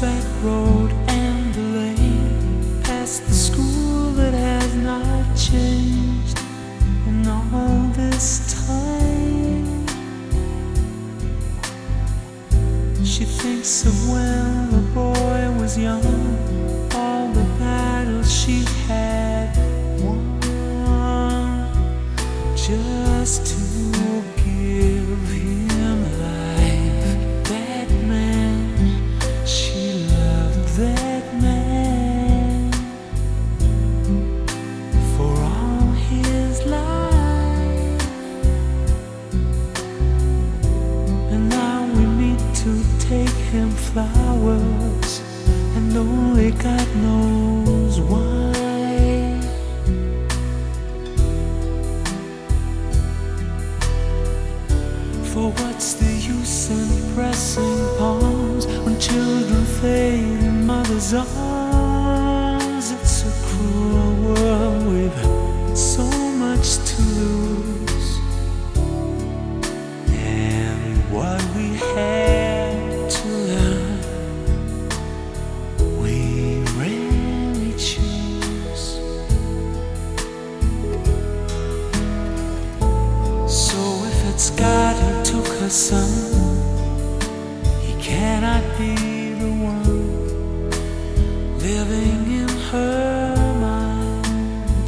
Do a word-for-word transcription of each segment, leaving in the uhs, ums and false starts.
back road and the lane, past the school that has not changed in all this time. She thinks of when the boy was young, all the battles she had won, just to give him life. That man, she loved that man for all his life. And now we meet to take him flowers, and only God knows why. For what's the use in pressing palms when children fade in mothers' arms? It's a cruel world with so much to lose, and what we had to learn we rarely choose. So if it's God who took her son, he cannot be the one living in her mind.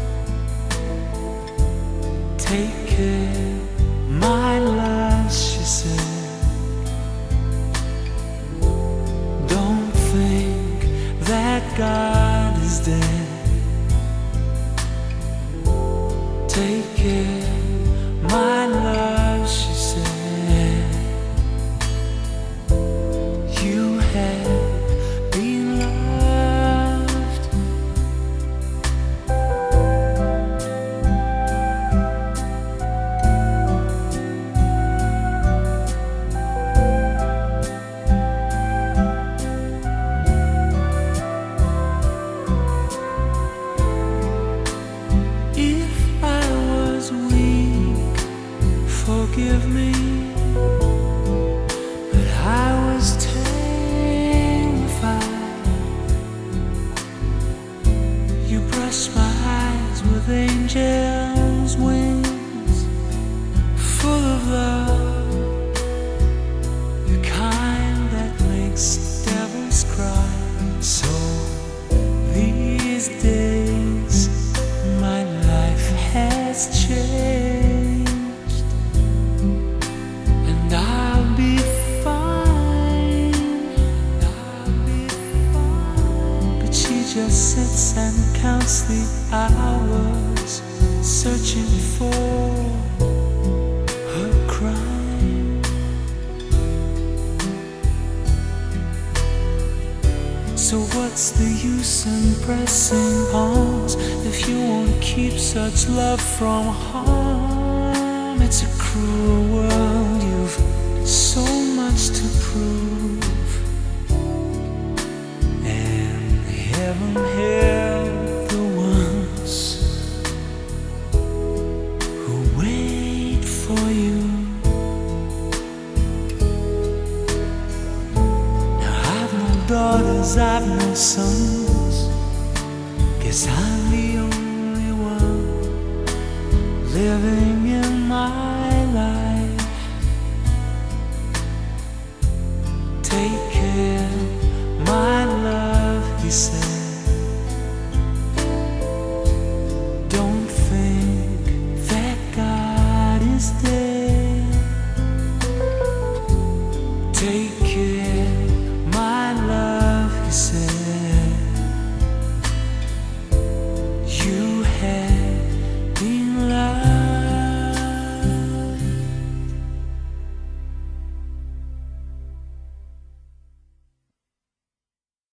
Take care, my love, she said. Don't think that God is dead. Take care, my love, she said. You have been loved. If I was weak, forgive me, but I was terrified. You brushed my eyes with angels' wings, full of love, the kind that makes devils cry. So these days my life has changed, and I'll be fine, I'll be fine. But she just sits and counts the hours, searching for her crime. So what's the use in pressing palms if you won't keep such love from harm? It's a cruel world, you've so much to prove, and heaven help the ones who wait for you. Now I've no daughters, I've no sons, guess I'm the only one living in my life. Take care, my love, he said.